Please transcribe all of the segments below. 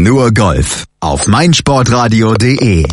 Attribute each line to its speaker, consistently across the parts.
Speaker 1: Nur Golf auf meinsportradio.de.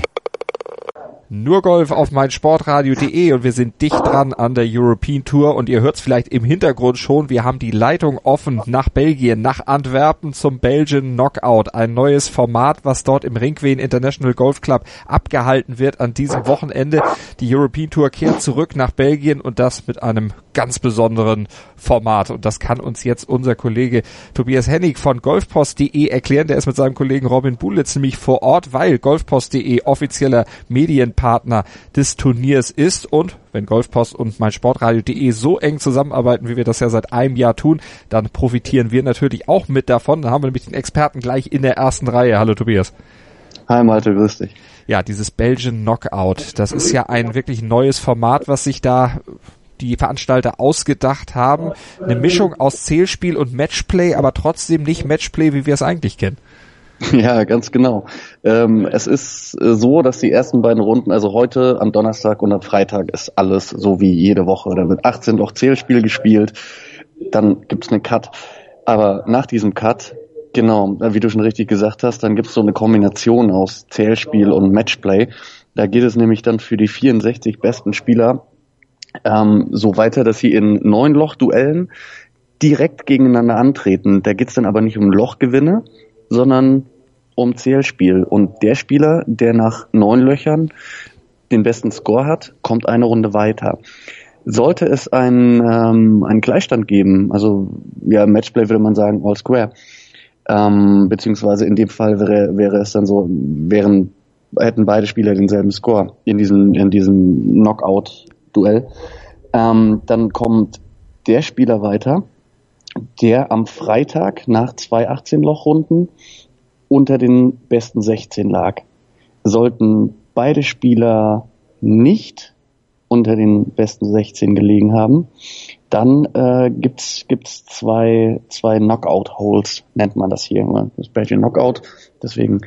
Speaker 2: Nur Golf auf meinsportradio.de und wir sind dicht dran an der European Tour und ihr hört es vielleicht im Hintergrund schon, wir haben die Leitung offen nach Belgien, nach Antwerpen zum Belgian Knockout. Ein neues Format, was dort im Ringween International Golf Club abgehalten wird an diesem Wochenende. Die European Tour kehrt zurück nach Belgien und das mit einem ganz besonderen Format. Und das kann uns jetzt unser Kollege Tobias Hennig von golfpost.de erklären. Der ist mit seinem Kollegen Robin Bulitz nämlich vor Ort, weil golfpost.de offizieller Medienpartner des Turniers ist. Und wenn Golfpost und meinsportradio.de so eng zusammenarbeiten, wie wir das ja seit einem Jahr tun, dann profitieren wir natürlich auch mit davon. Da haben wir nämlich den Experten gleich in der ersten Reihe. Hallo Tobias.
Speaker 3: Hi Malte, grüß dich.
Speaker 2: Ja, dieses Belgian Knockout, das ist ja ein wirklich neues Format, was sich da die Veranstalter ausgedacht haben. Eine Mischung aus Zählspiel und Matchplay, aber trotzdem nicht Matchplay, wie wir es eigentlich kennen.
Speaker 3: Ja, ganz genau. Es ist so, dass die ersten beiden Runden, also heute am Donnerstag und am Freitag ist alles so wie jede Woche. Da wird 18 Loch Zählspiel gespielt, dann gibt's einen Cut. Aber nach diesem Cut, genau, wie du schon richtig gesagt hast, dann gibt's so eine Kombination aus Zählspiel und Matchplay. Da geht es nämlich dann für die 64 besten Spieler so weiter, dass sie in 9 Lochduellen direkt gegeneinander antreten. Da geht's dann aber nicht um Lochgewinne, sondern um Zählspiel. Und der Spieler, der nach 9 Löchern den besten Score hat, kommt eine Runde weiter. Sollte es einen Gleichstand geben, also ja, im Matchplay würde man sagen All Square, beziehungsweise in dem Fall wäre es dann so, hätten beide Spieler denselben Score in diesem Knockout-Duell, dann kommt der Spieler weiter, der am Freitag nach 2 18-Loch-Runden unter den besten 16 lag. Sollten beide Spieler nicht unter den besten 16 gelegen haben, dann gibt's zwei Knockout-Holes, nennt man das hier, das Belgian Knockout. Deswegen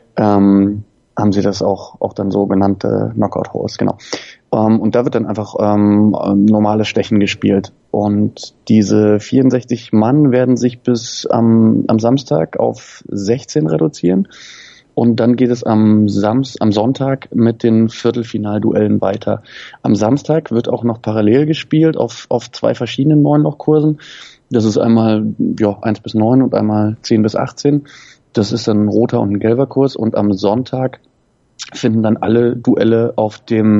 Speaker 3: haben sie das auch dann so genannte Knockout-Holes, genau. Und da wird dann einfach normales Stechen gespielt. Und diese 64 Mann werden sich bis am Samstag auf 16 reduzieren. Und dann geht es am Sonntag mit den Viertelfinalduellen weiter. Am Samstag wird auch noch parallel gespielt auf 2 verschiedenen 9-Loch-Kursen. Das ist einmal 1 bis 9 und einmal 10 bis 18. Das ist dann ein roter und ein gelber Kurs. Und am Sonntag finden dann alle Duelle auf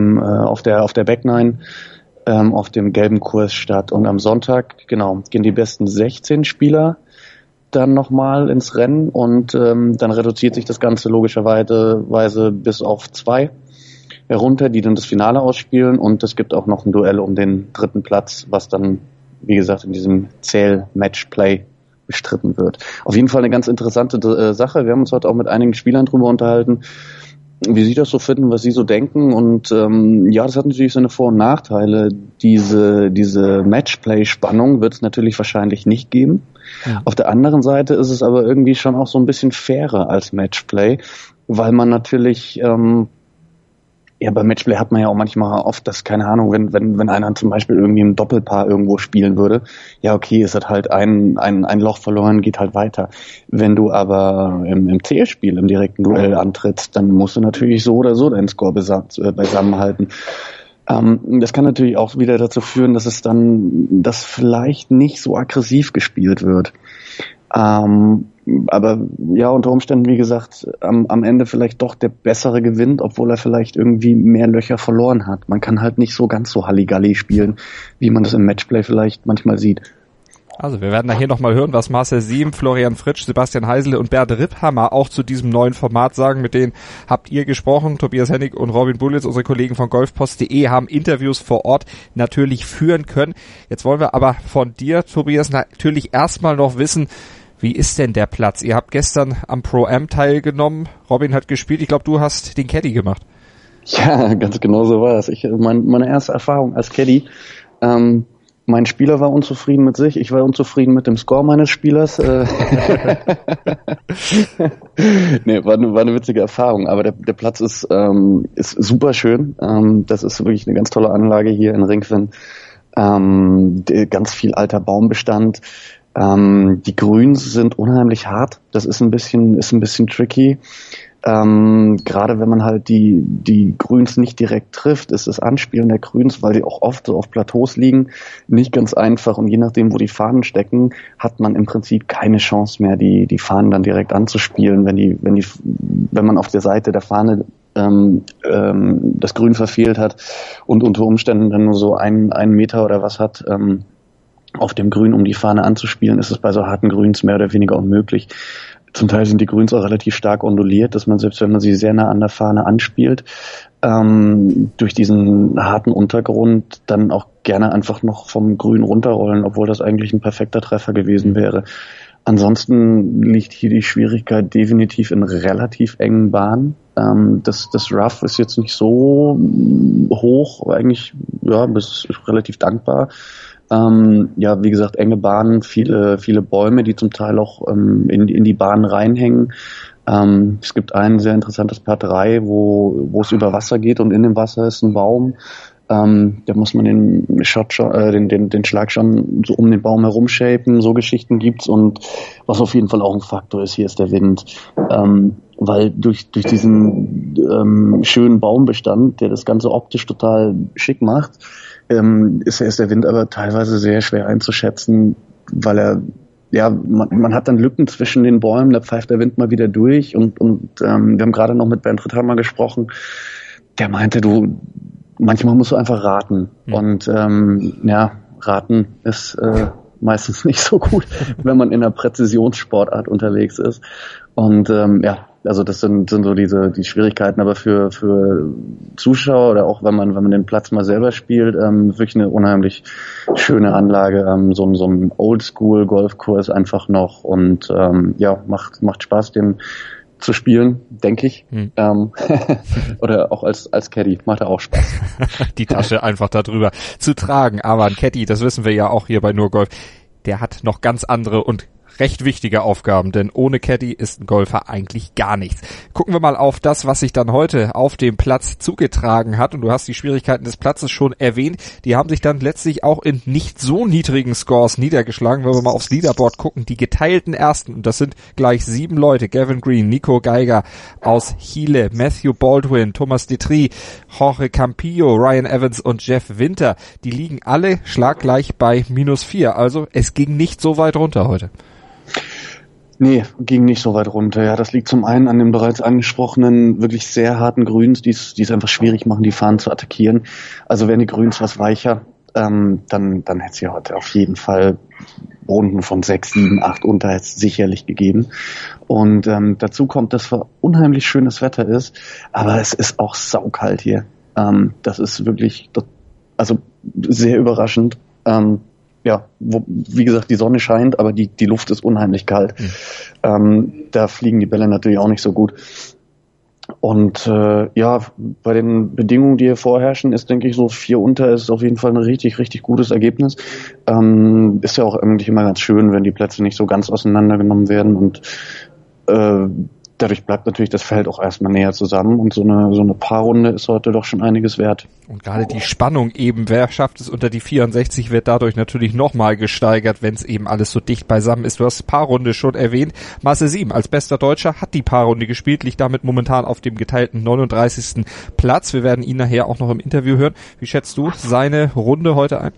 Speaker 3: der Back 9 auf dem gelben Kurs statt. Und am Sonntag, genau, gehen die besten 16 Spieler dann nochmal ins Rennen und dann reduziert sich das Ganze logischerweise bis auf 2 herunter, die dann das Finale ausspielen, und es gibt auch noch ein Duell um den 3. Platz, was dann, wie gesagt, in diesem Zähl-Match-Play bestritten wird. Auf jeden Fall eine ganz interessante Sache. Wir haben uns heute auch mit einigen Spielern drüber unterhalten, wie sie das so finden, was sie so denken, und das hat natürlich seine Vor- und Nachteile. Diese Matchplay-Spannung wird es natürlich wahrscheinlich nicht geben. Ja. Auf der anderen Seite ist es aber irgendwie schon auch so ein bisschen fairer als Matchplay, weil man natürlich beim Matchplay hat man ja auch manchmal oft das, keine Ahnung, wenn einer zum Beispiel irgendwie im Doppelpaar irgendwo spielen würde, ja okay, es hat halt ein Loch verloren, geht halt weiter. Wenn du aber im Zählspiel, im direkten Duell antrittst, dann musst du natürlich so oder so deinen Score beisammenhalten. Das kann natürlich auch wieder dazu führen, dass vielleicht nicht so aggressiv gespielt wird. Aber ja, unter Umständen, wie gesagt, am Ende vielleicht doch der Bessere gewinnt, obwohl er vielleicht irgendwie mehr Löcher verloren hat. Man kann halt nicht so ganz so Halligalli spielen, wie man das im Matchplay vielleicht manchmal sieht.
Speaker 2: Also wir werden da hier nochmal hören, was Marcel Siem, Florian Fritsch, Sebastian Heisele und Bert Ripphammer auch zu diesem neuen Format sagen. Mit denen habt ihr gesprochen. Tobias Hennig und Robin Bulitz, unsere Kollegen von golfpost.de, haben Interviews vor Ort natürlich führen können. Jetzt wollen wir aber von dir, Tobias, natürlich erstmal noch wissen, wie ist denn der Platz? Ihr habt gestern am Pro-Am teilgenommen. Robin hat gespielt. Ich glaube, du hast den Caddy gemacht.
Speaker 3: Ja, ganz genau so war es. Meine erste Erfahrung als Caddy. Mein Spieler war unzufrieden mit sich. Ich war unzufrieden mit dem Score meines Spielers. Nee, war eine witzige Erfahrung. Aber der Platz ist super schön. Das ist wirklich eine ganz tolle Anlage hier in Ringwin. Ganz viel alter Baumbestand. Die Grüns sind unheimlich hart. Das ist ein bisschen tricky. Gerade wenn man halt die Grüns nicht direkt trifft, ist das Anspielen der Grüns, weil die auch oft so auf Plateaus liegen, nicht ganz einfach. Und je nachdem, wo die Fahnen stecken, hat man im Prinzip keine Chance mehr, die Fahnen dann direkt anzuspielen, wenn man auf der Seite der Fahne das Grün verfehlt hat und unter Umständen dann nur so einen Meter oder was hat auf dem Grün, um die Fahne anzuspielen, ist es bei so harten Grüns mehr oder weniger unmöglich. Zum Teil sind die Grüns auch relativ stark onduliert, dass man selbst wenn man sie sehr nah an der Fahne anspielt, durch diesen harten Untergrund dann auch gerne einfach noch vom Grün runterrollen, obwohl das eigentlich ein perfekter Treffer gewesen wäre. Ansonsten liegt hier die Schwierigkeit definitiv in relativ engen Bahnen. Das Rough ist jetzt nicht so hoch, aber eigentlich, ja, das ist relativ dankbar. Wie gesagt, enge Bahnen, viele Bäume, die zum Teil auch in die Bahnen reinhängen. Es gibt ein sehr interessantes Paar 3, wo es über Wasser geht und in dem Wasser ist ein Baum. Da muss man den Schlag schon so um den Baum herum shapen. So Geschichten gibt's, und was auf jeden Fall auch ein Faktor ist, hier ist der Wind. Weil durch diesen schönen Baumbestand, der das Ganze optisch total schick macht, ist der Wind aber teilweise sehr schwer einzuschätzen, weil man hat dann Lücken zwischen den Bäumen, da pfeift der Wind mal wieder durch und wir haben gerade noch mit Bernd Ritthammer gesprochen, der meinte, manchmal musst du einfach raten. Und raten ist meistens nicht so gut, wenn man in einer Präzisionssportart unterwegs ist. Und also das sind so die Schwierigkeiten, aber für Zuschauer oder auch wenn man den Platz mal selber spielt, wirklich eine unheimlich schöne Anlage, so ein Oldschool-Golfkurs einfach noch, und macht Spaß, den zu spielen, denke ich. Oder auch als Caddy, macht er auch Spaß.
Speaker 2: Die Tasche einfach da drüber zu tragen, aber ein Caddy, das wissen wir ja auch hier bei Nur Golf, der hat noch ganz andere und recht wichtige Aufgaben, denn ohne Caddy ist ein Golfer eigentlich gar nichts. Gucken wir mal auf das, was sich dann heute auf dem Platz zugetragen hat, und du hast die Schwierigkeiten des Platzes schon erwähnt, die haben sich dann letztlich auch in nicht so niedrigen Scores niedergeschlagen. Wenn wir mal aufs Leaderboard gucken, die geteilten Ersten, und das sind gleich 7 Leute, Gavin Green, Nico Geiger aus Chile, Matthew Baldwin, Thomas Detry, Jorge Campillo, Ryan Evans und Jeff Winter, die liegen alle schlaggleich bei -4, also es ging nicht so weit runter heute.
Speaker 3: Nee, ging nicht so weit runter. Ja, das liegt zum einen an den bereits angesprochenen, wirklich sehr harten Grüns, die es einfach schwierig machen, die Fahnen zu attackieren. Also wären die Grüns was weicher, dann hätte es ja heute auf jeden Fall Runden von 6, 7, 8 unter jetzt sicherlich gegeben. Und dazu kommt, dass zwar unheimlich schönes Wetter ist, aber es ist auch saukalt hier. Das ist wirklich, also sehr überraschend. Wie gesagt, die Sonne scheint, aber die Luft ist unheimlich kalt. Da fliegen die Bälle natürlich auch nicht so gut. Und bei den Bedingungen, die hier vorherrschen, ist, denke ich, so 4 unter ist auf jeden Fall ein richtig, richtig gutes Ergebnis. Ist ja auch eigentlich immer ganz schön, wenn die Plätze nicht so ganz auseinandergenommen werden, und dadurch bleibt natürlich das Feld auch erstmal näher zusammen, und so eine Paarrunde ist heute doch schon einiges wert.
Speaker 2: Und gerade die Spannung eben, wer schafft es unter die 64, wird dadurch natürlich nochmal gesteigert, wenn es eben alles so dicht beisammen ist. Du hast Paarrunde schon erwähnt. Marcel Sieben als bester Deutscher hat die Paarrunde gespielt, liegt damit momentan auf dem geteilten 39. Platz. Wir werden ihn nachher auch noch im Interview hören. Wie schätzt du seine Runde heute ein?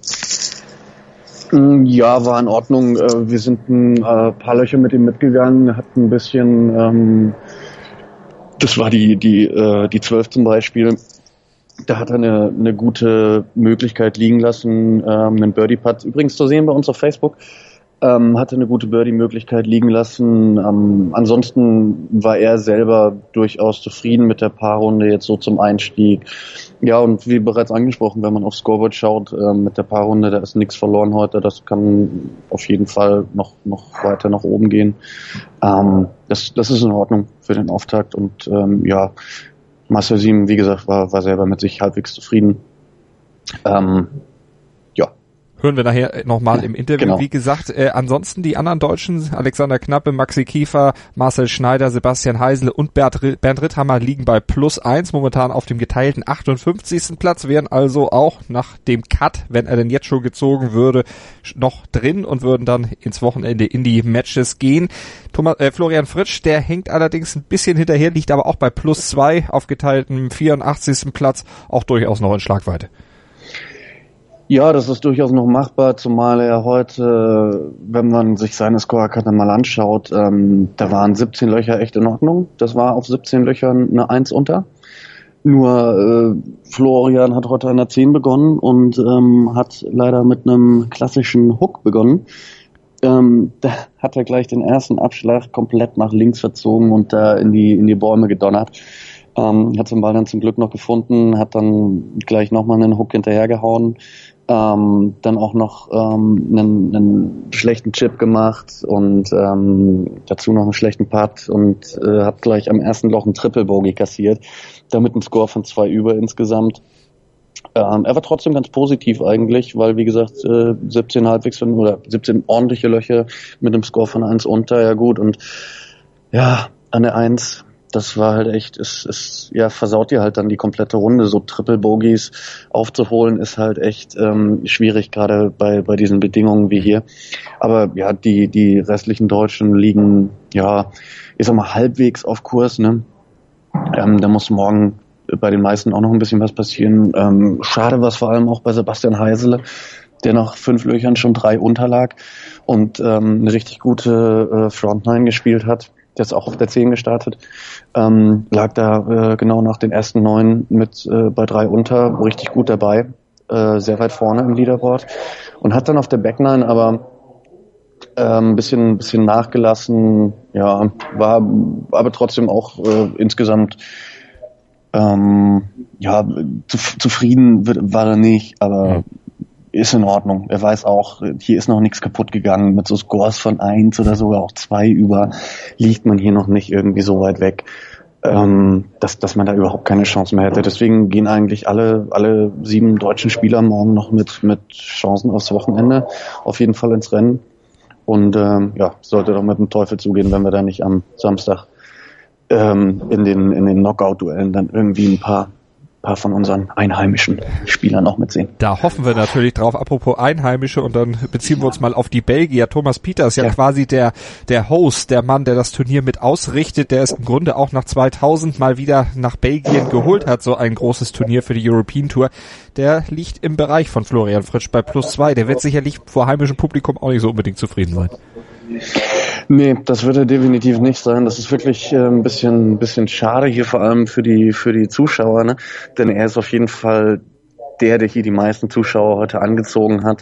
Speaker 3: Ja, war in Ordnung. Wir sind ein paar Löcher mit ihm mitgegangen, hatten ein bisschen, das war die 12 zum Beispiel. Da hat er eine gute Möglichkeit liegen lassen, einen Birdie-Putt, übrigens zu sehen bei uns auf Facebook, hatte eine gute Birdie-Möglichkeit liegen lassen. Ansonsten war er selber durchaus zufrieden mit der Paarrunde jetzt so zum Einstieg. Ja, und wie bereits angesprochen, wenn man aufs Scoreboard schaut, mit der Paarrunde, da ist nichts verloren heute. Das kann auf jeden Fall noch weiter nach oben gehen. Das ist in Ordnung für den Auftakt. Und Marcel Sieben, wie gesagt, war selber mit sich halbwegs zufrieden.
Speaker 2: Hören wir nachher nochmal im Interview,
Speaker 3: genau.
Speaker 2: Wie gesagt. Ansonsten die anderen Deutschen, Alexander Knappe, Maxi Kiefer, Marcel Schneider, Sebastian Heisele und Bernd Ritthammer liegen bei +1, momentan auf dem geteilten 58. Platz, wären also auch nach dem Cut, wenn er denn jetzt schon gezogen würde, noch drin und würden dann ins Wochenende in die Matches gehen. Florian Fritsch, der hängt allerdings ein bisschen hinterher, liegt aber auch bei +2 auf geteiltem 84. Platz, auch durchaus noch in Schlagweite.
Speaker 3: Ja, das ist durchaus noch machbar, zumal er heute, wenn man sich seine Scorekarte mal anschaut, da waren 17 Löcher echt in Ordnung. Das war auf 17 Löchern eine 1 unter. Nur Florian hat heute an der 10 begonnen und hat leider mit einem klassischen Hook begonnen. Da hat er gleich den ersten Abschlag komplett nach links verzogen und da in die Bäume gedonnert. Hat den Ball dann zum Glück noch gefunden, hat dann gleich nochmal einen Hook hinterhergehauen. Dann auch noch einen schlechten Chip gemacht und dazu noch einen schlechten Putt und hat gleich am ersten Loch einen Triple Bogey kassiert, damit ein Score von 2 über insgesamt. Er war trotzdem ganz positiv eigentlich, weil wie gesagt 17 halbwegs oder 17 ordentliche Löcher mit einem Score von 1 unter, ja gut, und ja, an der 1, das war halt echt, es versaut dir halt dann die komplette Runde. So Triple Bogies aufzuholen ist halt echt schwierig, gerade bei diesen Bedingungen wie hier. Aber ja, die restlichen Deutschen liegen, ja, ich sag mal, halbwegs auf Kurs, ne? Da muss morgen bei den meisten auch noch ein bisschen was passieren. Schade war es vor allem auch bei Sebastian Heisele, der nach 5 Löchern schon 3 unterlag und eine richtig gute Frontline gespielt hat. Der ist auch auf der 10 gestartet, lag da genau nach den ersten 9 mit bei 3 unter, richtig gut dabei, sehr weit vorne im Leaderboard und hat dann auf der Backline aber ein bisschen nachgelassen, ja, war aber trotzdem auch insgesamt zufrieden war er nicht, aber ist in Ordnung. Er weiß auch, hier ist noch nichts kaputt gegangen. Mit so Scores von 1 oder sogar auch 2 über liegt man hier noch nicht irgendwie so weit weg, dass man da überhaupt keine Chance mehr hätte. Deswegen gehen eigentlich alle 7 deutschen Spieler morgen noch mit Chancen aufs Wochenende auf jeden Fall ins Rennen. Und sollte doch mit dem Teufel zugehen, wenn wir da nicht am Samstag in den Knockout-Duellen dann irgendwie ein paar von unseren einheimischen Spielern noch mitsehen.
Speaker 2: Da hoffen wir natürlich drauf. Apropos Einheimische, und dann beziehen wir uns mal auf die Belgier. Thomas Pieters, ja quasi der Host, der Mann, der das Turnier mit ausrichtet, der es im Grunde auch nach 2000 mal wieder nach Belgien geholt hat, so ein großes Turnier für die European Tour. Der liegt im Bereich von Florian Fritsch bei +2. Der wird sicherlich vor heimischem Publikum auch nicht so unbedingt zufrieden sein.
Speaker 3: Nee, das wird er definitiv nicht sein. Das ist wirklich ein bisschen schade hier, vor allem für die Zuschauer, ne? Denn er ist auf jeden Fall der hier die meisten Zuschauer heute angezogen hat.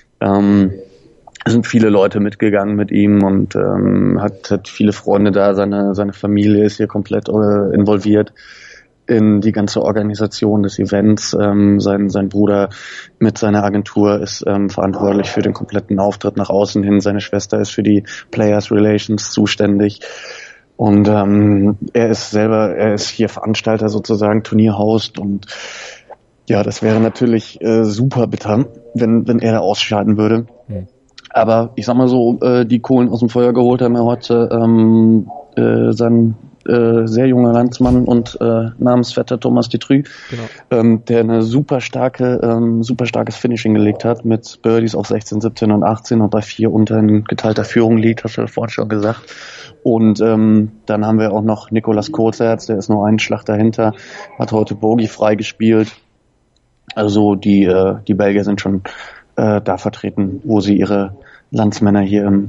Speaker 3: Es sind viele Leute mitgegangen mit ihm und hat viele Freunde da. Seine Familie ist hier komplett involviert in die ganze Organisation des Events. Sein Bruder mit seiner Agentur ist verantwortlich für den kompletten Auftritt nach außen hin. Seine Schwester ist für die Players Relations zuständig. Und er ist hier Veranstalter sozusagen, Turnierhost. Und ja, das wäre natürlich super bitter, wenn er da ausscheiden würde. Aber ich sag mal so, die Kohlen aus dem Feuer geholt haben wir heute sein sehr junger Landsmann und Namensvetter Thomas Detrue, genau. Der eine super starkes Finishing gelegt hat mit Birdies auf 16, 17 und 18 und bei 4 unter in geteilter Führung liegt, hast du ja vorhin schon gesagt. Und dann haben wir auch noch Nicolas Kohlherz, der ist nur einen Schlag dahinter, hat heute Bogey frei gespielt. Also die Belgier sind schon da vertreten, wo sie ihre Landsmänner hier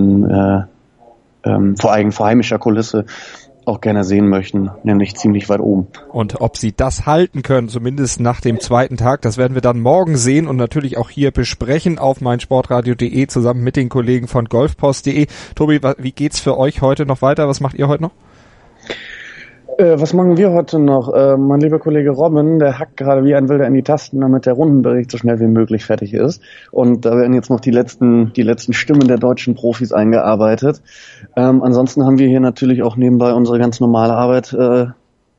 Speaker 3: vor heimischer Kulisse auch gerne sehen möchten, nämlich ziemlich weit oben.
Speaker 2: Und ob sie das halten können, zumindest nach dem zweiten Tag, das werden wir dann morgen sehen und natürlich auch hier besprechen auf meinsportradio.de zusammen mit den Kollegen von golfpost.de. Tobi, wie geht's für euch heute noch weiter? Was macht ihr heute noch?
Speaker 3: Was machen wir heute noch? Mein lieber Kollege Robin, der hackt gerade wie ein Wilder in die Tasten, damit der Rundenbericht so schnell wie möglich fertig ist. Und da werden jetzt noch die letzten Stimmen der deutschen Profis eingearbeitet. Ansonsten haben wir hier natürlich auch nebenbei unsere ganz normale Arbeit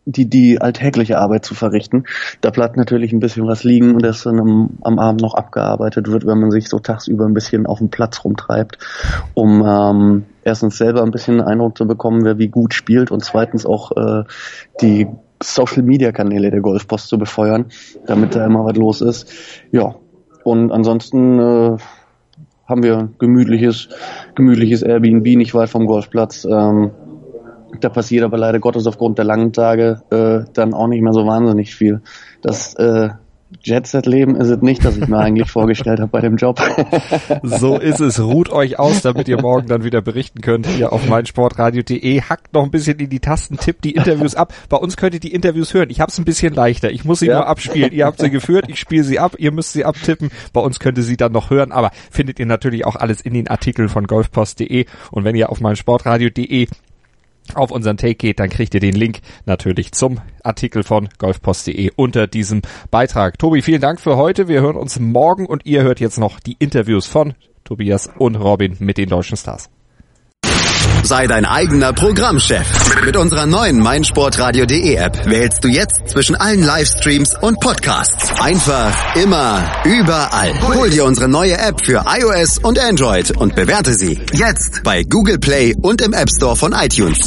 Speaker 3: die alltägliche Arbeit zu verrichten. Da bleibt natürlich ein bisschen was liegen, das dann am Abend noch abgearbeitet wird, wenn man sich so tagsüber ein bisschen auf dem Platz rumtreibt, um erstens selber ein bisschen einen Eindruck zu bekommen, wer wie gut spielt, und zweitens auch die Social-Media-Kanäle der Golfpost zu befeuern, damit da immer was los ist. Ja, und ansonsten haben wir ein gemütliches Airbnb nicht weit vom Golfplatz. Da passiert aber leider Gottes aufgrund der langen Tage dann auch nicht mehr so wahnsinnig viel. Das Jet-Set-Leben ist es nicht, das ich mir eigentlich vorgestellt habe bei dem Job.
Speaker 2: So ist es. Ruht euch aus, damit ihr morgen dann wieder berichten könnt hier auf meinsportradio.de. Hackt noch ein bisschen in die Tasten, tippt die Interviews ab. Bei uns könnt ihr die Interviews hören. Ich habe es ein bisschen leichter. Ich muss sie nur abspielen. Ihr habt sie geführt, ich spiele sie ab. Ihr müsst sie abtippen. Bei uns könnt ihr sie dann noch hören. Aber findet ihr natürlich auch alles in den Artikeln von golfpost.de. Und wenn ihr auf meinsportradio.de auf unseren Take geht, dann kriegt ihr den Link natürlich zum Artikel von golfpost.de unter diesem Beitrag. Tobi, vielen Dank für heute. Wir hören uns morgen und ihr hört jetzt noch die Interviews von Tobias und Robin mit den deutschen Stars.
Speaker 1: Sei dein eigener Programmchef. Mit unserer neuen meinsportradio.de App wählst du jetzt zwischen allen Livestreams und Podcasts. Einfach, immer, überall. Hol dir unsere neue App für iOS und Android und bewerte sie jetzt bei Google Play und im App Store von iTunes.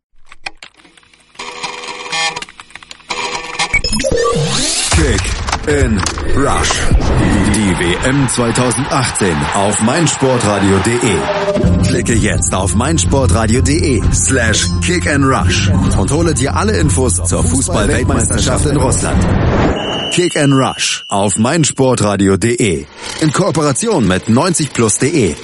Speaker 1: Kick in Rush. Die WM 2018 auf meinsportradio.de. Klicke jetzt auf meinsportradio.de/kickandrush und hole dir alle Infos zur Fußball-Weltmeisterschaft in Russland. Kick and Rush auf meinsportradio.de in Kooperation mit 90plus.de.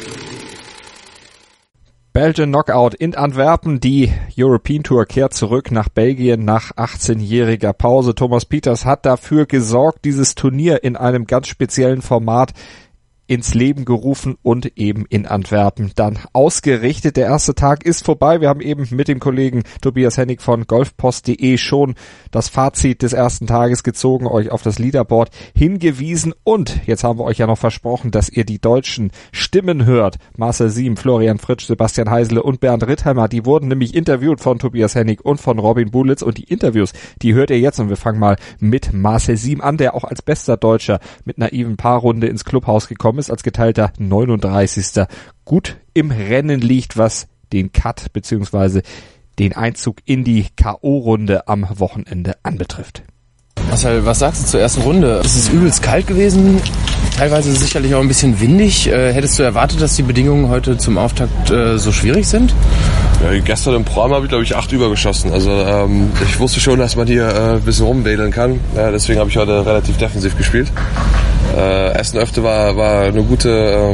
Speaker 2: Belgian Knockout in Antwerpen. Die European Tour kehrt zurück nach Belgien nach 18-jähriger Pause. Thomas Pieters hat dafür gesorgt, dieses Turnier in einem ganz speziellen Format ins Leben gerufen und eben in Antwerpen dann ausgerichtet. Der erste Tag ist vorbei. Wir haben eben mit dem Kollegen Tobias Hennig von golfpost.de schon das Fazit des ersten Tages gezogen, euch auf das Leaderboard hingewiesen und jetzt haben wir euch ja noch versprochen, dass ihr die deutschen Stimmen hört. Marcel Siem, Florian Fritsch, Sebastian Heisele und Bernd Rittheimer, die wurden nämlich interviewt von Tobias Hennig und von Robin Bulitz und die Interviews, die hört ihr jetzt und wir fangen mal mit Marcel Siem an, der auch als bester Deutscher mit einer even Paarrunde ins Clubhaus gekommen ist, als geteilter 39. gut im Rennen liegt, was den Cut bzw. den Einzug in die K.O.-Runde am Wochenende anbetrifft.
Speaker 4: Marcel, was sagst du zur ersten Runde? Es ist übelst kalt gewesen, teilweise sicherlich auch ein bisschen windig. Hättest du erwartet, dass die Bedingungen heute zum Auftakt so schwierig sind?
Speaker 5: Ja, gestern im Pro habe ich, glaube ich, 8 übergeschossen. Also ich wusste schon, dass man hier ein bisschen rumwedeln kann. Ja, deswegen habe ich heute relativ defensiv gespielt. Essen öfter war eine guter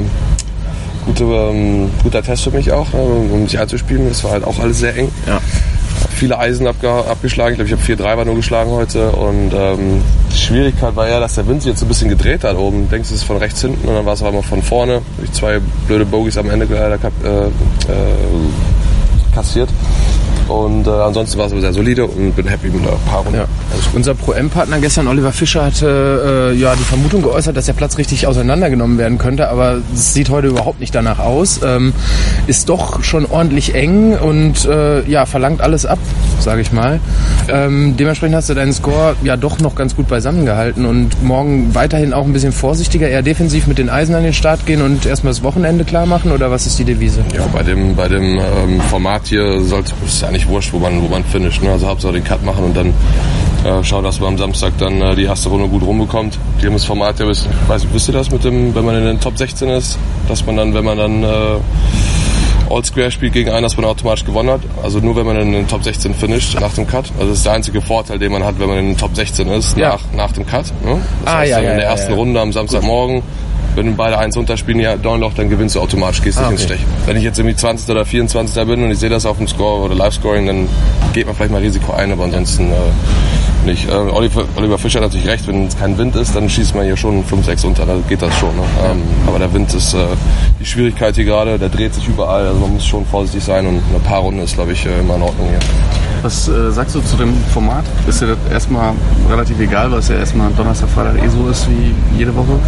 Speaker 5: Test für mich auch, um sich einzuspielen. Das war halt auch alles sehr eng. Ja. Viele Eisen abgeschlagen. Ich glaube, ich habe 4 Driver nur geschlagen heute. Und die Schwierigkeit war ja, dass der Wind sich jetzt ein bisschen gedreht hat oben. Du denkst, es ist von rechts hinten und dann war es aber mal von vorne. Habe ich 2 blöde Bogies am Ende kassiert. Und ansonsten war es aber sehr solide und bin happy mit der Paarung. Ja.
Speaker 4: Unser Pro-M-Partner gestern, Oliver Fischer, hatte die Vermutung geäußert, dass der Platz richtig auseinandergenommen werden könnte, aber es sieht heute überhaupt nicht danach aus. Ist doch schon ordentlich eng und verlangt alles ab, sage ich mal. Dementsprechend hast du deinen Score ja doch noch ganz gut beisammen gehalten und morgen weiterhin auch ein bisschen vorsichtiger, eher defensiv mit den Eisen an den Start gehen und erstmal das Wochenende klar machen, oder was ist die Devise?
Speaker 5: Ja, bei dem Format hier sollte es ja nicht wurscht, wo man finisht. Ne? Also Hauptsache den Cut machen und dann schauen, dass man am Samstag dann die erste Runde gut rumbekommt. Die haben das Format ja, wisst ihr das mit dem, wenn man in den Top 16 ist, dass man dann, wenn man dann All-Square spielt gegen einen, dass man automatisch gewonnen hat. Also nur wenn man in den Top 16 finisht nach dem Cut. Also das ist der einzige Vorteil, den man hat, wenn man in den Top 16 ist, nach dem Cut. Ne? Das heißt, in der ersten Runde am Samstagmorgen, wenn beide 1 runterspielen, ja, Downloch, dann gewinnst du automatisch, gehst nicht ins Stech. Wenn ich jetzt irgendwie 20. oder 24. bin und ich sehe das auf dem Score oder Live-Scoring, dann geht man vielleicht mal Risiko ein, aber ansonsten nicht. Oliver Fischer hat natürlich recht, wenn es kein Wind ist, dann schießt man hier schon 5-6 unter, da geht das schon. Ne? Aber der Wind ist die Schwierigkeit hier gerade, der dreht sich überall, also man muss schon vorsichtig sein und eine Paarrunde ist, glaube ich, immer in Ordnung hier.
Speaker 6: Was sagst du zu dem Format? Ist dir das erstmal relativ egal, weil es ja erstmal Donnerstag, Freitag so ist wie jede Woche?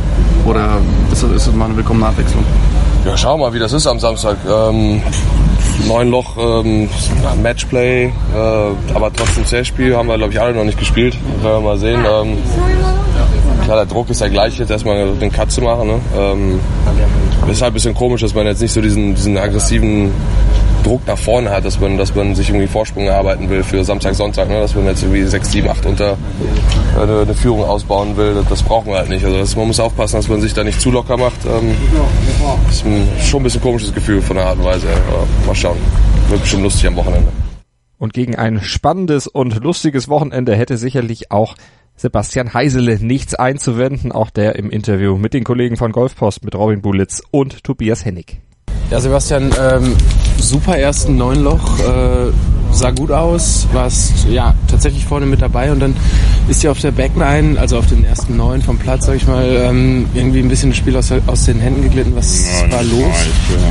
Speaker 6: Oder ist das mal eine willkommene Abwechslung?
Speaker 5: Ja, schau mal, wie das ist am Samstag. 9-Loch Matchplay, aber trotzdem Zählspiel haben wir, glaube ich, alle noch nicht gespielt. Werden wir mal sehen. Klar, der Druck ist ja gleich, jetzt erstmal den Cut zu machen. Ne? Ist halt ein bisschen komisch, dass man jetzt nicht so diesen aggressiven Druck nach vorne hat, dass man sich irgendwie Vorsprung erarbeiten will für Samstag, Sonntag, ne? Dass man jetzt irgendwie 6, 7, 8 unter eine Führung ausbauen will. Das brauchen wir halt nicht. Also man muss aufpassen, dass man sich da nicht zu locker macht. Ist schon ein bisschen komisches Gefühl von der Art und Weise. Aber mal schauen. Wird bestimmt lustig am Wochenende.
Speaker 2: Und gegen ein spannendes und lustiges Wochenende hätte sicherlich auch Sebastian Heisele nichts einzuwenden. Auch der im Interview mit den Kollegen von Golfpost, mit Robin Bulitz und Tobias Hennig.
Speaker 4: Ja, Sebastian, super ersten 9-Loch, sah gut aus, warst ja tatsächlich vorne mit dabei und dann ist dir auf der Backline, also auf den ersten 9 vom Platz, sag ich mal, irgendwie ein bisschen das Spiel aus den Händen geglitten. Was war los?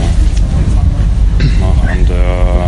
Speaker 7: Noch an der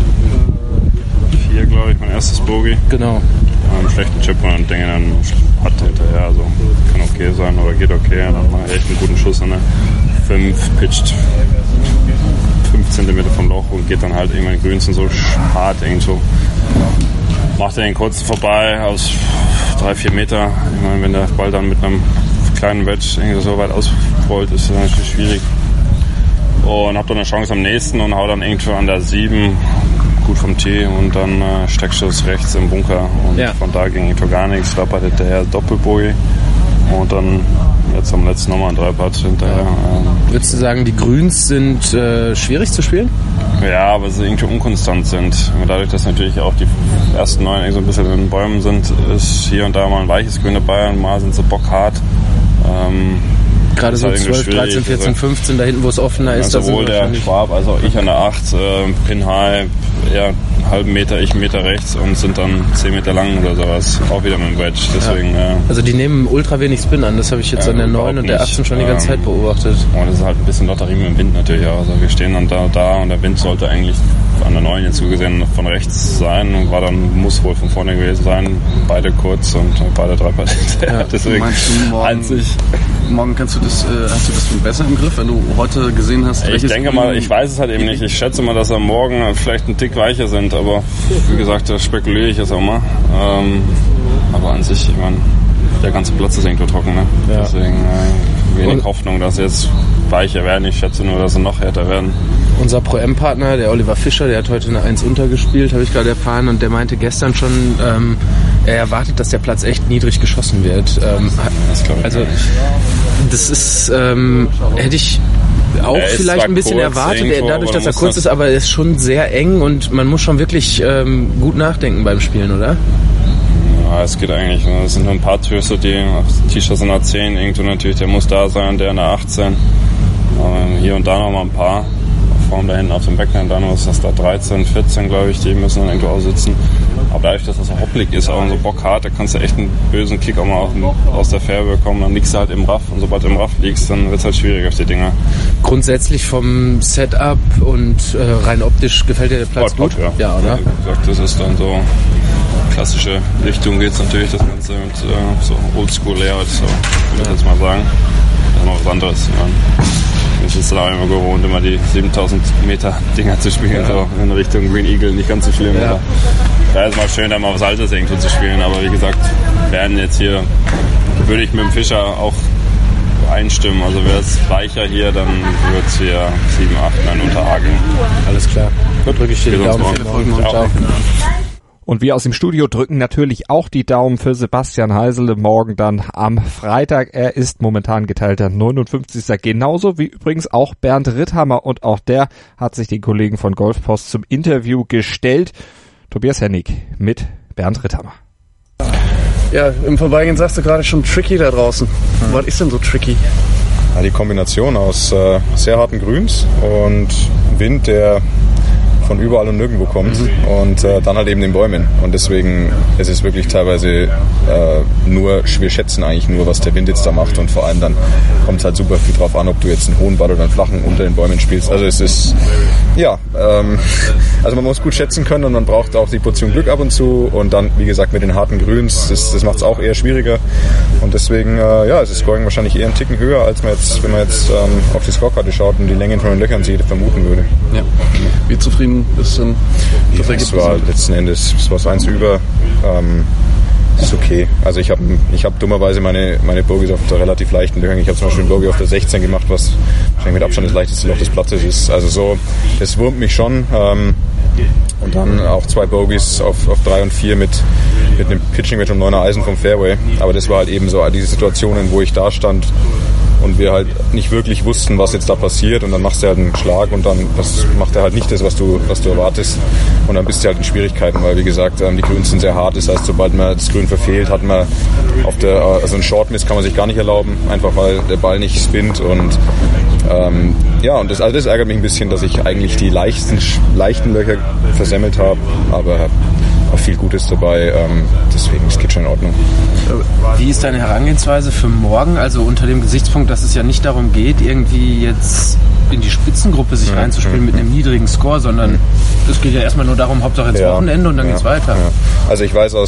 Speaker 7: 4, glaube ich, mein erstes Bogey.
Speaker 4: Genau.
Speaker 7: Einen schlechten Chip und denke dann, hat hinterher, also kann okay sein oder geht okay. Und dann mache ich echt einen guten Schuss an der 5, pitcht 5 cm vom Loch und geht dann halt irgendwann grüns und so hart irgendwo. Macht er den kurzen vorbei aus 3-4 Meter. Ich meine, wenn der Ball dann mit einem kleinen Wedge irgendwie so weit ausrollt, ist das natürlich schwierig. Und hab dann eine Chance am nächsten und hau dann irgendwo an der 7 gut vom Tee und dann Steckschuss rechts im Bunker und von da ging gar nichts. Rappert hinterher Doppelbogie und dann jetzt am letzten nochmal ein 3-Putt hinterher.
Speaker 4: Würdest du sagen, die Grüns sind schwierig zu spielen?
Speaker 7: Ja, aber sie irgendwie unkonstant sind. Dadurch, dass natürlich auch die ersten 9 so ein bisschen in den Bäumen sind, ist hier und da mal ein weiches Grün dabei und mal sind sie bockhart.
Speaker 4: Gerade so 12, 13, 14, 15, da hinten, wo es offener ist.
Speaker 7: Sowohl der Schwab als auch ich an der 8, Pin High, eher einen halben Meter, ich einen Meter rechts und sind dann 10 Meter lang oder sowas. Auch wieder mit dem Wedge. Deswegen,
Speaker 4: also die nehmen ultra wenig Spin an, das habe ich jetzt an der 9 und der 18 schon die ganze Zeit beobachtet.
Speaker 7: Und das ist halt ein bisschen Lotterie mit dem Wind natürlich auch. Also wir stehen dann da und der Wind sollte eigentlich an der 9 jetzt zugesehen von rechts sein und muss wohl von vorne gewesen sein. Beide kurz und beide 3-Putt. Deswegen
Speaker 6: meinst du, morgen hast du das besser im Griff, wenn du heute gesehen hast?
Speaker 7: Ich denke mal, ich weiß es halt eben nicht. Ich schätze mal, dass am Morgen vielleicht ein Tick weicher sind, aber wie gesagt, da spekuliere ich jetzt auch mal. Aber an sich, ich meine, der ganze Platz ist irgendwo trocken, ne? Ja. Deswegen wenig Hoffnung, dass sie jetzt weicher werden. Ich schätze nur, dass sie noch härter werden.
Speaker 4: Unser Pro-M-Partner, der Oliver Fischer, der hat heute eine 1 untergespielt, habe ich gerade erfahren, und der meinte gestern schon, er erwartet, dass der Platz echt niedrig geschossen wird. Das ist, hätte ich auch vielleicht ein bisschen erwartet, dadurch, dass er kurz ist, aber er ist schon sehr eng und man muss schon wirklich gut nachdenken beim Spielen, oder?
Speaker 7: Ja, es geht eigentlich. Es sind nur ein paar Türste, die T-Shirts in der 10, irgendwo natürlich, der muss da sein, der in der 18. Hier und da noch mal ein paar. Vorne da hinten auf dem Backline, dann ist das da 13, 14, glaube ich, die müssen dann irgendwo aussitzen. Aber dadurch, dass das so hoppelig ist, auch so bockhart, da kannst du echt einen bösen Kick auch mal aus der Fairway bekommen. Dann liegst du halt im Raff und sobald du im Raff liegst, dann wird es halt schwierig auf die Dinger.
Speaker 4: Grundsätzlich vom Setup und rein optisch gefällt dir der Platz gut?
Speaker 7: Ja, oder? Wie gesagt, das ist dann so klassische Richtung geht es natürlich, das Ganze mit so Oldschool-Layout, so würde ich jetzt mal sagen. Das ist noch was anderes. Ich bin auch immer gewohnt, immer die 7000 Meter Dinger zu spielen, so in Richtung Green Eagle, nicht ganz so schlimm. Ja. Da ist mal schön, da mal was Altes irgendwo zu spielen, aber wie gesagt, werden jetzt hier, würde ich mit dem Fischer auch einstimmen, also wäre es weicher hier, dann wird es hier 7, 8, 9 unter A gehen.
Speaker 4: Alles klar, gut, drücke ich dir die Daumen.
Speaker 2: Und wir aus dem Studio drücken natürlich auch die Daumen für Sebastian Heisele morgen dann am Freitag. Er ist momentan geteilter 59. Genauso wie übrigens auch Bernd Ritthammer. Und auch der hat sich den Kollegen von Golfpost zum Interview gestellt. Tobias Hennig mit Bernd Ritthammer.
Speaker 6: Ja, im Vorbeigehen sagst du gerade schon tricky da draußen. Was ist denn so tricky?
Speaker 8: Ja, die Kombination aus sehr harten Grüns und Wind, der von überall und nirgendwo kommt und dann halt eben den Bäumen. Und deswegen ist es wirklich teilweise wir schätzen eigentlich nur, was der Wind jetzt da macht, und vor allem dann kommt es halt super viel drauf an, ob du jetzt einen hohen Ball oder einen flachen unter den Bäumen spielst. Also es ist, also man muss gut schätzen können und man braucht auch die Portion Glück ab und zu, und dann, wie gesagt, mit den harten Grüns, das macht es auch eher schwieriger, und deswegen, ist das Scoring wahrscheinlich eher einen Ticken höher, als man jetzt, wenn man jetzt auf die Scorekarte schaut und die Längen von den Löchern sieht, vermuten würde.
Speaker 6: Ja. Wie zufrieden bist du denn?
Speaker 8: Das war letzten Endes, es war so eins über, ist okay. Also ich habe dummerweise meine Bogies auf der relativ leichten Löchern. Ich habe zum Beispiel einen Bogey auf der 16 gemacht, was wahrscheinlich mit Abstand das leichteste Loch des Platzes ist. Also so, das wurmt mich schon. Und dann auch 2 Bogies auf 3 und 4 mit einem Pitching mit einem 9er Eisen vom Fairway. Aber das war halt eben so diese Situationen, wo ich da stand und wir halt nicht wirklich wussten, was jetzt da passiert, und dann machst du halt einen Schlag und dann macht er halt nicht das, was du erwartest, und dann bist du halt in Schwierigkeiten, weil wie gesagt, die Grüns sind sehr hart, das heißt, sobald man das Grün verfehlt, hat man also einen Short-Miss kann man sich gar nicht erlauben, einfach weil der Ball nicht spinnt, und und das ärgert mich ein bisschen, dass ich eigentlich die leichten Löcher versemmelt habe, aber auch viel Gutes dabei, deswegen, es geht schon in Ordnung.
Speaker 4: Wie ist deine Herangehensweise für morgen, also unter dem Gesichtspunkt, dass es ja nicht darum geht, irgendwie jetzt in die Spitzengruppe sich reinzuspielen mit einem niedrigen Score, sondern es geht ja erstmal nur darum, Hauptsache jetzt Wochenende und dann geht's weiter. Ja.
Speaker 8: Also ich weiß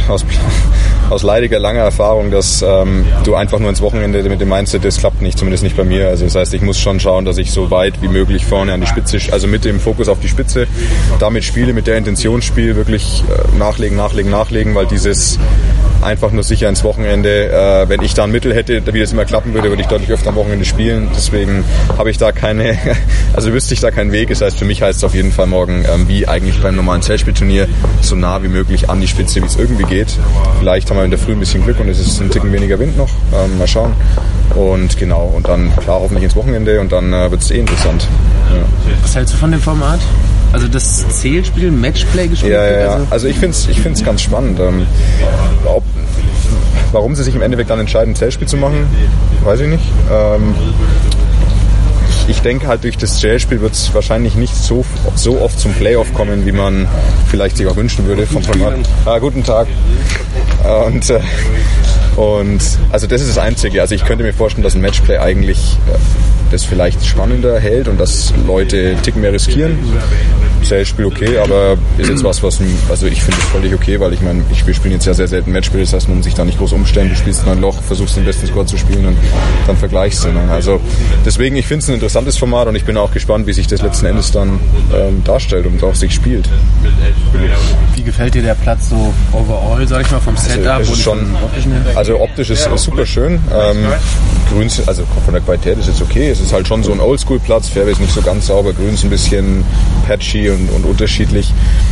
Speaker 8: aus leidiger langer Erfahrung, dass du einfach nur ins Wochenende mit dem Mindset, das klappt nicht, zumindest nicht bei mir. Also das heißt, ich muss schon schauen, dass ich so weit wie möglich vorne an die Spitze, also mit dem Fokus auf die Spitze, damit spiele, mit der Intention spiele, wirklich nachlegen, weil dieses einfach nur sicher ins Wochenende, wenn ich da ein Mittel hätte, wie das immer klappen würde ich deutlich öfter am Wochenende spielen. Deswegen habe ich da wüsste ich da keinen Weg. Das heißt, für mich heißt es auf jeden Fall morgen, wie eigentlich beim normalen Zellspielturnier, so nah wie möglich an die Spitze, wie es irgendwie geht. Vielleicht haben wir in der Früh ein bisschen Glück und es ist ein Ticken weniger Wind noch. Mal schauen. Und genau, und dann klar hoffentlich ins Wochenende, und dann wird es interessant. Ja.
Speaker 4: Was hältst du von dem Format? Also das Zählspiel, Matchplay gespielt?
Speaker 8: Ja. Also ich find's ganz spannend. Warum sie sich im Endeffekt dann entscheiden, ein Zählspiel zu machen, weiß ich nicht. Ich denke halt, durch das Zählspiel wird es wahrscheinlich nicht so oft zum Playoff kommen, wie man vielleicht sich auch wünschen würde vom Format. Guten Tag. Und also das ist das Einzige. Also ich könnte mir vorstellen, dass ein Matchplay eigentlich das vielleicht spannender hält und dass Leute einen Ticken mehr riskieren. Zählspiel okay, aber ist jetzt also ich finde es völlig okay, weil ich meine, wir spielen jetzt ja sehr selten Matchspiel, das heißt, man muss sich da nicht groß umstellen, du spielst in ein Loch, versuchst den besten Score zu spielen und dann vergleichst du. Also deswegen, ich finde es ein interessantes Format und ich bin auch gespannt, wie sich das letzten Endes dann darstellt und auch sich spielt.
Speaker 4: Wie gefällt dir der Platz so overall, sag ich mal, vom Setup?
Speaker 8: Also optisch ist super schön. Grüns, also von der Qualität ist jetzt okay. Es ist halt schon so ein Oldschool-Platz. Fairway ist nicht so ganz sauber, Grüns ein bisschen patchy und unterschiedlich.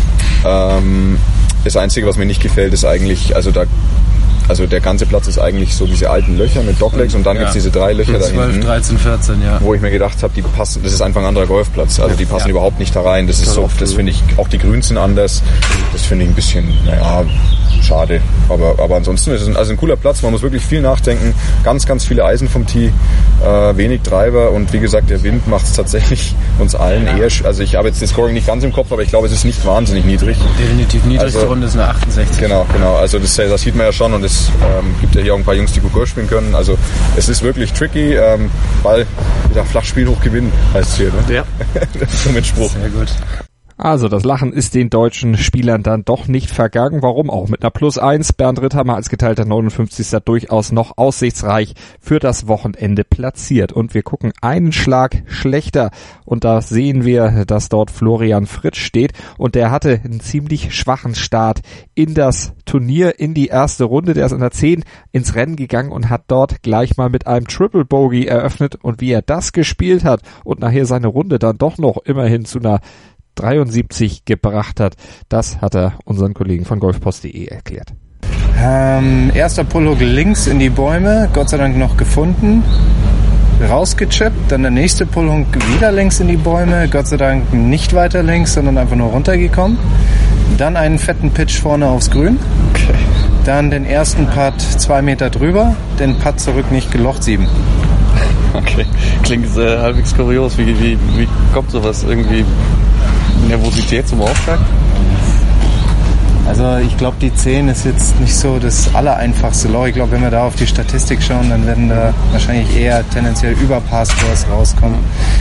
Speaker 8: Das Einzige, was mir nicht gefällt, ist eigentlich, also der ganze Platz ist eigentlich so diese alten Löcher mit Doglegs und dann gibt es diese 3 Löcher da
Speaker 4: 12,
Speaker 8: hinten.
Speaker 4: 13, 14, ja.
Speaker 8: Wo ich mir gedacht habe, die passen, das ist einfach ein anderer Golfplatz. Also die passen überhaupt nicht da rein. Das ist so, das finde ich, auch die Grüns sind anders. Das finde ich ein bisschen, schade. Aber ansonsten ist es ein cooler Platz. Man muss wirklich viel nachdenken. Ganz, ganz viele Eisen vom Tee. Wenig Driver und wie gesagt, der Wind macht es tatsächlich uns allen eher. Also ich habe jetzt das Scoring nicht ganz im Kopf, aber ich glaube, es ist nicht wahnsinnig niedrig.
Speaker 4: Definitiv niedrigste Runde ist eine 68.
Speaker 8: Genau. Also das sieht man ja schon und es gibt ja hier auch ein paar Jungs, die gut Golf spielen können. Also es ist wirklich tricky. Ball wieder flach spielen, hoch gewinnen, heißt es hier. Ne? Ja. Das ist so mit Spruch.
Speaker 4: Sehr gut.
Speaker 2: Also das Lachen ist den deutschen Spielern dann doch nicht vergangen. Warum auch? Mit einer +1. Bernd Ritthammer als geteilter 59. durchaus noch aussichtsreich für das Wochenende platziert. Und wir gucken einen Schlag schlechter. Und da sehen wir, dass dort Florian Fritsch steht. Und der hatte einen ziemlich schwachen Start in das Turnier, in die erste Runde. Der ist in der 10 ins Rennen gegangen und hat dort gleich mal mit einem Triple Bogey eröffnet. Und wie er das gespielt hat und nachher seine Runde dann doch noch immerhin zu einer 73 gebracht hat, das hat er unseren Kollegen von golfpost.de erklärt.
Speaker 9: Erster Pullhook links in die Bäume, Gott sei Dank noch gefunden, rausgechippt, dann der nächste Pullhook wieder links in die Bäume, Gott sei Dank nicht weiter links, sondern einfach nur runtergekommen. Dann einen fetten Pitch vorne aufs Grün. Okay. Dann den ersten Putt 2 Meter drüber, den Putt zurück nicht gelocht 7.
Speaker 6: Okay, klingt halbwegs kurios. Wie kommt sowas irgendwie? Nervosität zum Auftakt?
Speaker 9: Also ich glaube, die 10 ist jetzt nicht so das allereinfachste Loch. Ich glaube, wenn wir da auf die Statistik schauen, dann werden da wahrscheinlich eher tendenziell Überpass-Scores rauskommen.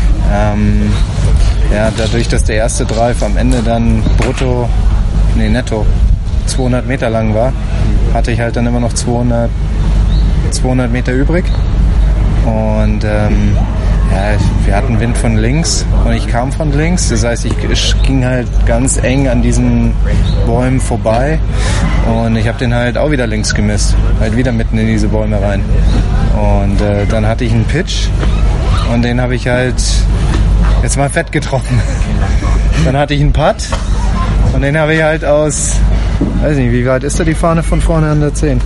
Speaker 9: Dadurch, dass der erste Drive am Ende dann netto 200 Meter lang war, hatte ich halt dann immer noch 200 Meter übrig. Und wir hatten Wind von links und ich kam von links. Das heißt, ich ging halt ganz eng an diesen Bäumen vorbei und ich habe den halt auch wieder links gemisst. Halt wieder mitten in diese Bäume rein. Und dann hatte ich einen Pitch und den habe ich halt jetzt mal fett getroffen. Dann hatte ich einen Putt und den habe ich halt aus, weiß nicht, wie weit ist da die Fahne von vorne an der 10?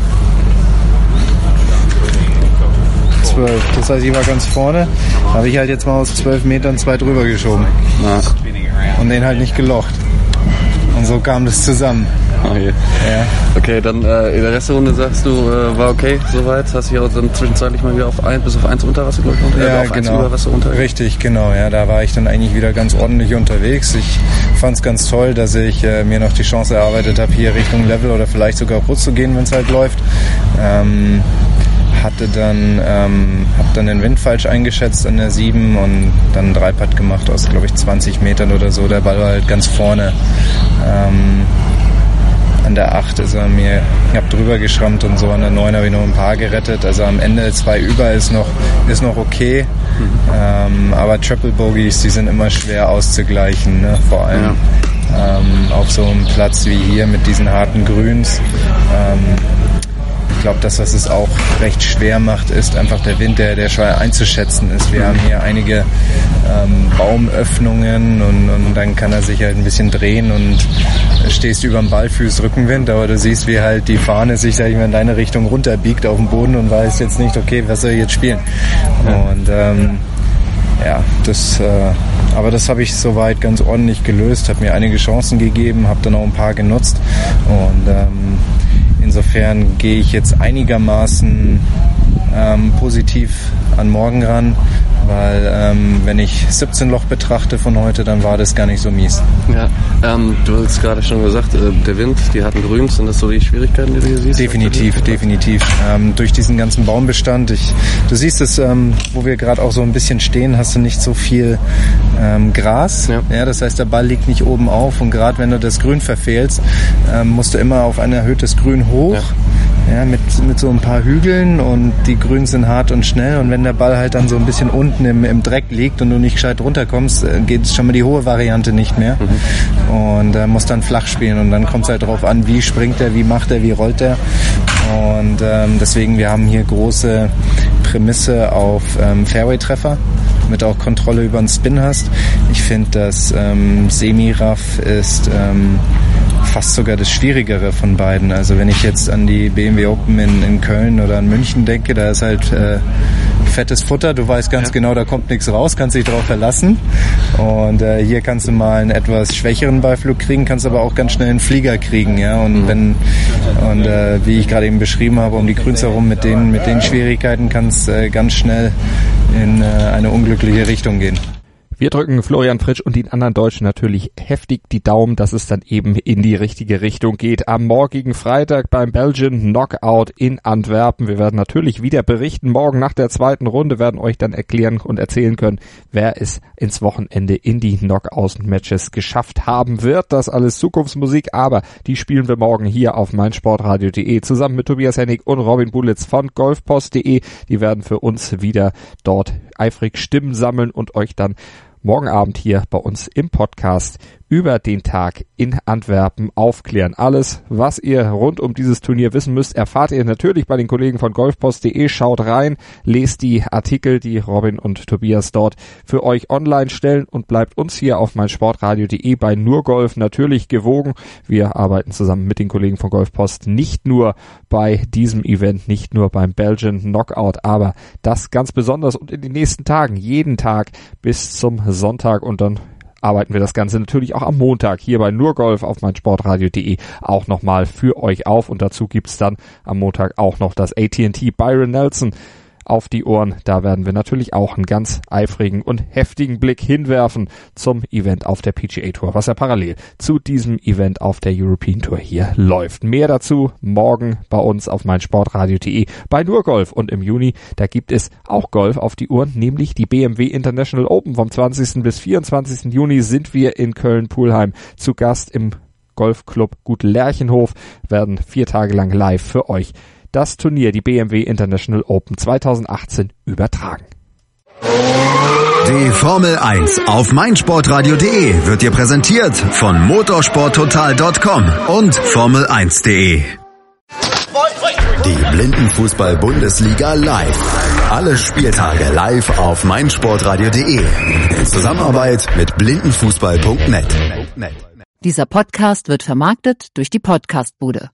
Speaker 9: 12. Das heißt, ich war ganz vorne, habe ich halt jetzt mal aus 12 Metern 2 drüber geschoben. Ja. Und den halt nicht gelocht. Und so kam das zusammen.
Speaker 6: Okay.
Speaker 9: Ja.
Speaker 6: Okay, dann in der Resterunde sagst du, war okay soweit. Hast dich auch dann zwischenzeitlich mal wieder bis auf 1 Unterwasser, glaube ich,
Speaker 9: ja, auf genau. 1 Überwasser unter. Richtig, genau. Ja, da war ich dann eigentlich wieder ganz ordentlich unterwegs. Ich fand es ganz toll, dass ich mir noch die Chance erarbeitet habe, hier Richtung Level oder vielleicht sogar Rutsch zu gehen, wenn es halt läuft. Hab dann den Wind falsch eingeschätzt an der 7 und dann einen 3-Putt gemacht aus, glaube ich, 20 Metern oder so. Der Ball war halt ganz vorne. An der 8 ist er mir knapp drüber geschrammt und so. An der 9 habe ich noch ein paar gerettet. Also am Ende 2 über ist noch okay. Aber Triple Bogies, die sind immer schwer auszugleichen, ne? Vor allem auf so einem Platz wie hier mit diesen harten Grüns. Ich glaube, das, was es auch recht schwer macht, ist einfach der Wind, der schwer einzuschätzen ist. Wir haben hier einige Baumöffnungen und dann kann er sich halt ein bisschen drehen und stehst über dem Ball, fühlst Rückenwind, aber du siehst, wie halt die Fahne sich, sag ich mal, in deine Richtung runterbiegt auf dem Boden und weißt jetzt nicht, okay, was soll ich jetzt spielen? Und aber das habe ich soweit ganz ordentlich gelöst, habe mir einige Chancen gegeben, habe dann auch ein paar genutzt und insofern gehe ich jetzt einigermaßen positiv an morgen ran, weil wenn ich 17 Loch betrachte von heute, dann war das gar nicht so mies.
Speaker 6: Ja, du hast gerade schon gesagt, der Wind, die harten Grüns, sind das so die Schwierigkeiten, die du hier siehst?
Speaker 9: Definitiv. Durch diesen ganzen Baumbestand, du siehst es, wo wir gerade auch so ein bisschen stehen, hast du nicht so viel Gras. Ja, das heißt, der Ball liegt nicht oben auf und gerade wenn du das Grün verfehlst, musst du immer auf ein erhöhtes Grün hoch. Ja, mit so ein paar Hügeln und die Grüns sind hart und schnell und wenn der Ball halt dann so ein bisschen unten im Dreck liegt und du nicht gescheit runterkommst, geht schon mal die hohe Variante nicht mehr und musst dann flach spielen und dann kommt es halt drauf an, wie springt er, wie macht er, wie rollt er und deswegen, wir haben hier große Prämisse auf Fairway-Treffer, damit du auch Kontrolle über den Spin hast. Ich finde, dass Semi-Raff ist fast sogar das Schwierigere von beiden. Also wenn ich jetzt an die BMW Open in Köln oder in München denke, da ist halt fettes Futter, du weißt ganz genau, da kommt nichts raus, kannst dich drauf verlassen und hier kannst du mal einen etwas schwächeren Beiflug kriegen, kannst aber auch ganz schnell einen Flieger kriegen, ja, und wie ich gerade eben beschrieben habe, um die Grüns herum mit den Schwierigkeiten kannst ganz schnell in eine unglückliche Richtung gehen.
Speaker 2: Wir drücken Florian Fritsch und den anderen Deutschen natürlich heftig die Daumen, dass es dann eben in die richtige Richtung geht. Am morgigen Freitag beim Belgian Knockout in Antwerpen. Wir werden natürlich wieder berichten. Morgen nach der 2. Runde werden euch dann erklären und erzählen können, wer es ins Wochenende in die Knockout-Matches geschafft haben wird. Das alles Zukunftsmusik, aber die spielen wir morgen hier auf meinsportradio.de zusammen mit Tobias Hennig und Robin Bulitz von golfpost.de. Die werden für uns wieder dort eifrig Stimmen sammeln und euch dann morgen Abend hier bei uns im Podcast über den Tag in Antwerpen aufklären. Alles, was ihr rund um dieses Turnier wissen müsst, erfahrt ihr natürlich bei den Kollegen von golfpost.de. Schaut rein, lest die Artikel, die Robin und Tobias dort für euch online stellen und bleibt uns hier auf meinsportradio.de bei nur Golf natürlich gewogen. Wir arbeiten zusammen mit den Kollegen von Golfpost nicht nur bei diesem Event, nicht nur beim Belgian Knockout, aber das ganz besonders und in den nächsten Tagen, jeden Tag bis zum Sonntag und dann arbeiten wir das Ganze natürlich auch am Montag hier bei nur Golf auf meinsportradio.de auch nochmal für euch auf und dazu gibt's dann am Montag auch noch das AT&T Byron Nelson auf die Ohren. Da werden wir natürlich auch einen ganz eifrigen und heftigen Blick hinwerfen zum Event auf der PGA Tour, was ja parallel zu diesem Event auf der European Tour hier läuft. Mehr dazu morgen bei uns auf meinsportradio.de bei nur Golf. Und im Juni, da gibt es auch Golf auf die Uhren, nämlich die BMW International Open. Vom 20. bis 24. Juni sind wir in Köln-Pulheim zu Gast im Golfclub Gut Lerchenhof, werden 4 Tage lang live für euch das Turnier, die BMW International Open 2018, übertragen.
Speaker 1: Die Formel 1 auf meinsportradio.de wird dir präsentiert von motorsporttotal.com und Formel1.de. Die Blindenfußball-Bundesliga live. Alle Spieltage live auf meinsportradio.de. In Zusammenarbeit mit blindenfußball.net.
Speaker 10: Dieser Podcast wird vermarktet durch die Podcastbude.